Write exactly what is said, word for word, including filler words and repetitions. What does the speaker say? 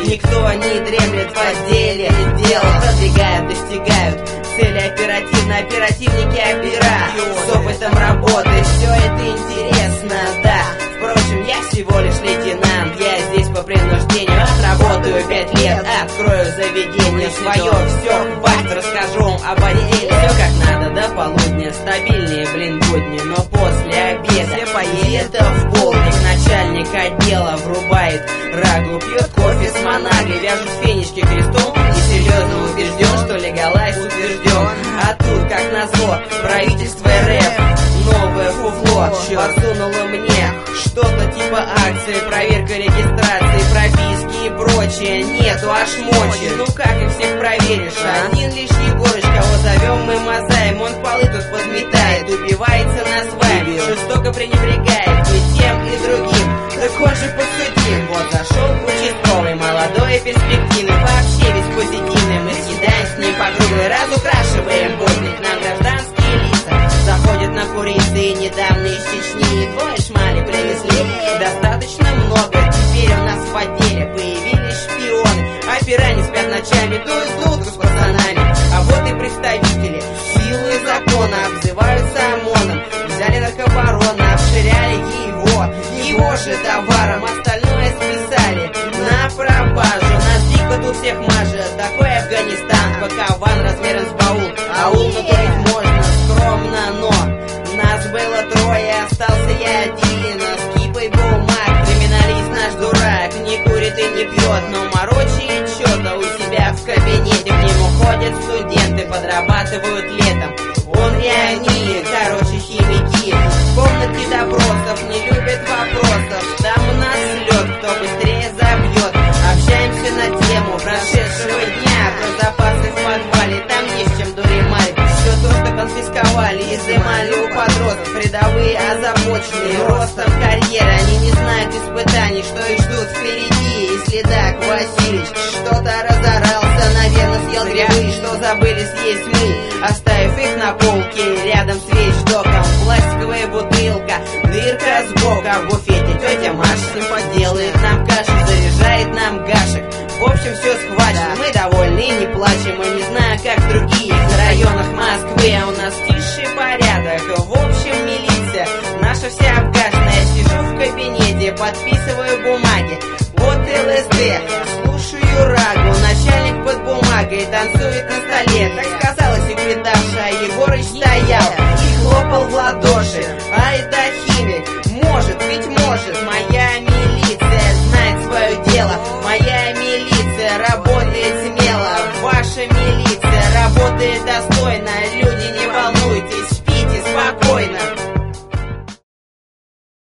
Никто не дремлет в отделе, дело продвигают, достигают цели оперативно, оперативники опера с опытом работы, все это интересно, да. Впрочем, я всего лишь лейтенант, я здесь по принуждению. Отработаю пять лет, открою заведение свое. Все, хватит, расскажу вам об отделе. Все как надо до полудня, стабильнее, блин, будни. Но после обеда все поели, это в полдник. Начальник отдела врубает рагу, пьет кофе с монагой, вяжет фенечки крестом и серьезно убежден, что легалайз утвержден. А тут, как назло, правительство РФ новое фуфло подсунуло мне что-то типа акции, проверка регистрации, прописки и прочее. Нету аж мочи, ну как их всех проверишь? Один лишь Егорыч, кого зовем мы Мазаем, он полы тут подметает, убивается на свадьбе, жестоко пренебрегает и тем, и другим. Так он же подсудим. Вот зашел участковый, молодой и перспективный, вообще весь позитивный. Мы съедаем с ним по круглой, разукрашиваем будник. Нам гражданские лица заходят на курицы и недавно из Чечни. Двое шмали привезли достаточно много. Теперь у нас в отделе появились шпионы. Опера не спят ночами, дуют дудку с пацанами. А вот и представители силы закона обзываются ОМОНом. Взяли наркобарона, обширяли его, его же товаром, остальное списали на пропажу. Нас дико тут всех мажет, такой Афганистан, пакован размером с баул. Аул накурить можно, скромно, но нас было трое, остался я один. С кипой бумаг, криминалист наш дурак, не курит и не пьет, но морочит что-то у себя в кабинете. К нему ходят студенты, подрабатывают летом. Он и они, короче, химики. В комнате допросов не любят вопросов. Там у нас лед, кто быстрее забьет. Общаемся на тему прошедшего дня, про запасы в подвале, там есть чем дуремать. Все то, что конфисковали, изымали у подростков. Рядовые озабоченные ростом карьеры, они не знают испытаний, что их ждут впереди. И следак Васильевич что-то разорался, наверное, съел грибы, что забыли съесть мы, оставив их на полке рядом с вещдоком. Пластиковая бутылка, дырка сбоку, в буфете тетя Маша с ним поделает нам кашу, заряжает нам гашек. В общем, все схвачено, мы довольны и не плачем. И не знаю, как в других районах Москвы, а у нас тише порядок. В общем, милиция наша вся обгашенная. Сижу в кабинете, подписываю бумаги. Вот ЛСД, слушаю рагу, начальник под бумагой танцует на столе. Так сказала секретарша, а Егорыч стоял и хлопал в ладоши.